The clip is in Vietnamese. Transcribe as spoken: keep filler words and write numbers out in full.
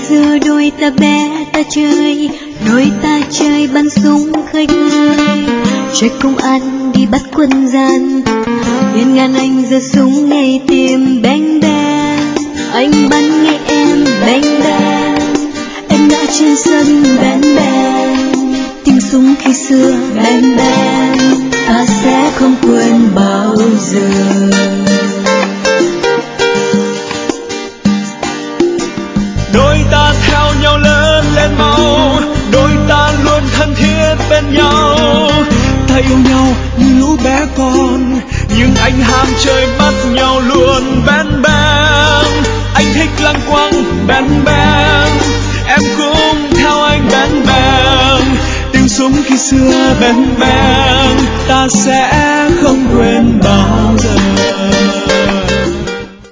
xưa đôi ta bé ta chơi, đôi ta chơi bắn súng khơi khơi, chơi công ăn đi bắt quân gian, hiên ngang anh giơ súng ngay tim beng beng, anh bắn ngay em beng beng, em ngã trên sân beng beng, tiếng súng khi xưa beng beng, ta sẽ không quên bao giờ. Đôi ta theo nhau lớn lên mau, đôi ta luôn thân thiết bên nhau. Ta yêu nhau như lũ bé con, nhưng anh ham chơi bắt nhau luôn bén bén. Anh thích lăng quăng bén bén, em cũng theo anh bén bén. Tiếng súng khi xưa bén bén, ta sẽ không quên.